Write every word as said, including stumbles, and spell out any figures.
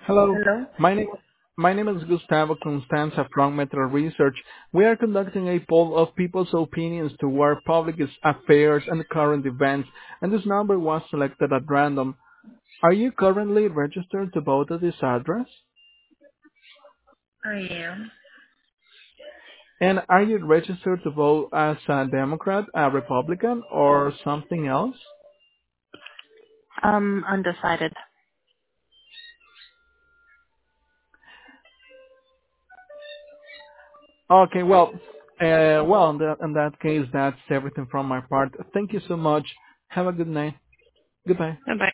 Hello. Hello? My name my name is Gustavo Constanza from Metro Research. We are conducting a poll of people's opinions toward public affairs and current events, and this number was selected at random. Are you currently registered to vote at this address? I am. And are you registered to vote as a Democrat, a Republican, or something else? Um, undecided. Okay, well, uh, well, in that, in that case, that's everything from my part. Thank you so much. Have a good night. Goodbye. Bye-bye.